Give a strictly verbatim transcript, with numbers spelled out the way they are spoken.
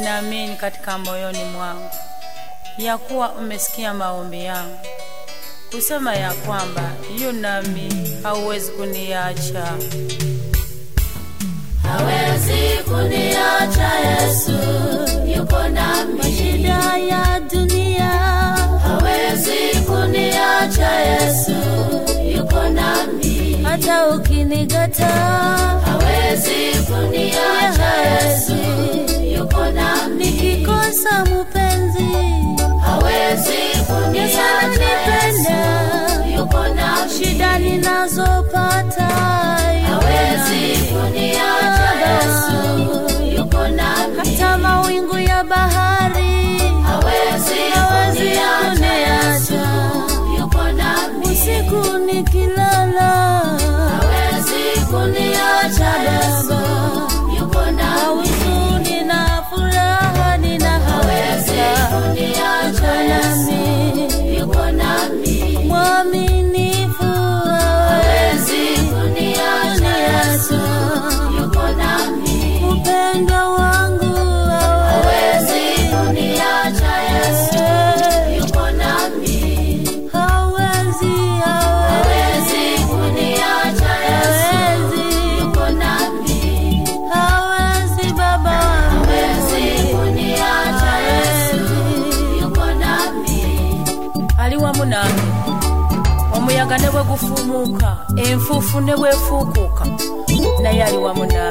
ninaamini katika moyoni mwangu ya kuwa umesikia maombi yangu, kusema ya kwamba yu nami hauwezi kuniacha. Hawezi kuniacha Yesu, yuko nami. Shida ya dunia hawezi kuniacha Yesu, yuko nami. hata ukinigata hawezi kuniacha Yesu, yuko nami. nikikosa mpenzi hawezi kuniacha Yesu, yuko nami. shida ninazopata hawezi kuniacha Yesu, yuko nami. hata mawingu ya bahari hawezi kuniacha Yesu, yuko nami. usiku nikilala hawezi kuniacha Yesu, yuko nami. huzuni na furaha nina hawezi kuniacha Yesu, yuko nami. mwaminifu hawezi kuniacha Yesu, yuko nami. upendo wangu hawezi kuniacha Yesu, yuko nami. hawezi hawezi kuniacha Yesu, yuko nami. hawezi baba hawezi kuniacha Yesu, yuko nami. aliwa munange omuyaga ne bwe gufumuka enfuufu ne bwefuukuuka naye aliwa munange.